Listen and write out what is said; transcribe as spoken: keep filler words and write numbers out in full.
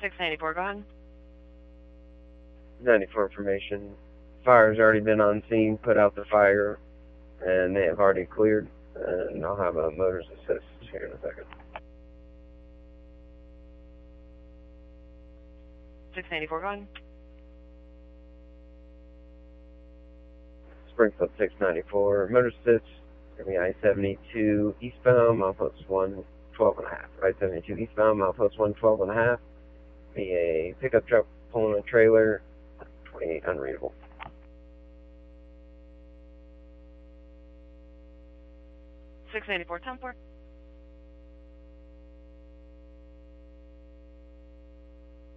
six ninety-four, go ahead. ninety-four information. Fire's already been on scene, put out the fire, and they have already cleared. And I'll have a motor's assist here in a second. six ninety-four, go ahead. Springfield six ninety-four, motor assist, gonna be I seventy-two eastbound, milepost one twelve and a half. I seventy-two eastbound, milepost one twelve and a half. Be a pickup truck pulling a trailer, twenty-eight unreadable. six ninety-four, ten four.